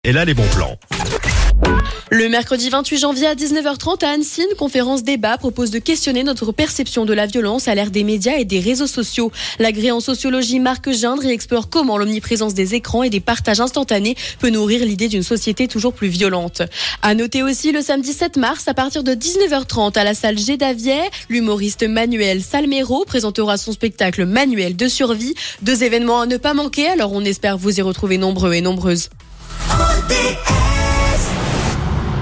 Et là, les bons plans. Le mercredi 28 janvier à 19h30 à Annecy, une conférence débat propose de questionner notre perception de la violence à l'ère des médias et des réseaux sociaux. L'agrégé en sociologie Marc Gindre y explore comment l'omniprésence des écrans et des partages instantanés peut nourrir l'idée d'une société toujours plus violente. À noter aussi le samedi 7 mars à partir de 19h30 à la salle G d'Avier, l'humoriste Manuel Salmero présentera son spectacle Manuel de survie. 2 événements à ne pas manquer, alors on espère vous y retrouver nombreux et nombreuses. ODR